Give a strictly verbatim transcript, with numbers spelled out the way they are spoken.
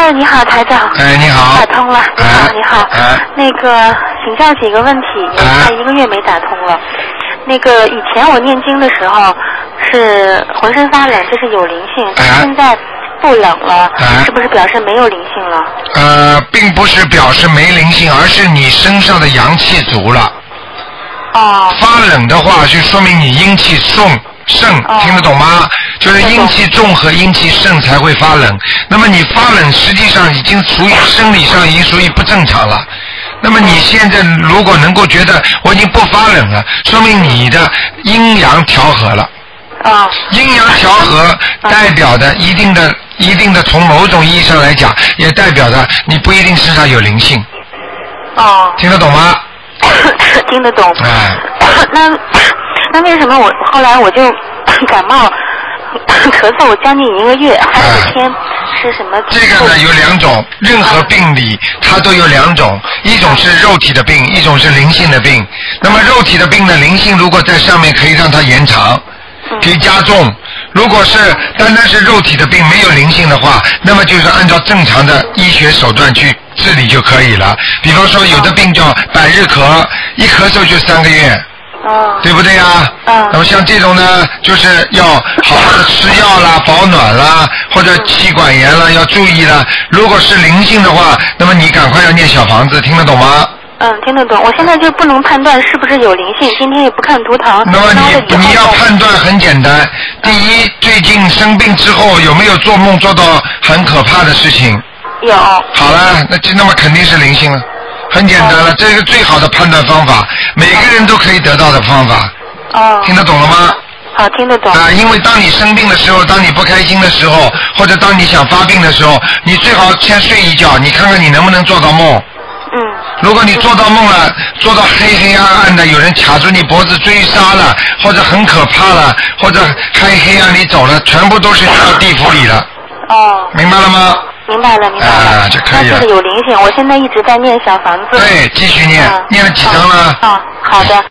哎，你好，台长。 哎，你好。 打通了，你好， 哎、 你好。 哎、 那个，请教几个问题，有快一个月没打通了。那个以前我念经的时候是浑身发冷，这是有灵性，但现在不冷了，是不是表示没有灵性了？ 呃，并不是表示没灵性，而是你身上的阳气足了。 哦。 发冷的话，就说明你阴气重。盛，听得懂吗？就是阴气重和阴气盛才会发冷。那么你发冷，实际上已经属于生理上已经属于不正常了。那么你现在如果能够觉得我已经不发冷了，说明你的阴阳调和了。 啊。 阴阳调和代表的一定的、一定的，从某种意义上来讲，也代表着你不一定身上有灵性。 哦。 听得懂吗？ 听得懂。 哎。 那。那为什么我后来我就感冒咳嗽将近一个月，还有一天是什么？ 这个呢有两种，任何病理它都有两种，一种是肉体的病，一种是灵性的病。那么肉体的病呢，灵性如果在上面可以让它延长，可以加重。如果是单单是肉体的病没有灵性的话，那么就是按照正常的医学手段去治理就可以了。比方说有的病叫百日咳，一咳嗽就三个月。 哦， 对不对呀？嗯。那么像这种呢，就是要好好的吃药啦、保暖啦，或者气管炎啦，要注意啦。如果是灵性的话，那么你赶快要念小房子，听得懂吗？ 嗯，听得懂。我现在就不能判断是不是有灵性，今天也不看图腾。 那么你你要判断很简单，第一，最近生病之后有没有做梦做到很可怕的事情？ 有。 好了，那就那么肯定是灵性了。很简单了，这是最好的判断方法，每个人都可以得到的方法。 哦。 听得懂了吗？ 好，听得懂。 啊，因为当你生病的时候，当你不开心的时候，或者当你想发病的时候，你最好先睡一觉，你看看你能不能做到梦。 嗯。 如果你做到梦了，做到黑黑暗暗的，有人卡住你脖子追杀了，或者很可怕了，或者黑黑暗里走了，全部都是到地府里了。 哦。 明白了吗？ 明白了，明白了。 啊，就可以了。 那这个有灵性，我现在一直在念小房子。 对，继续念，嗯、念了几张了？ 啊、哦哦，好的。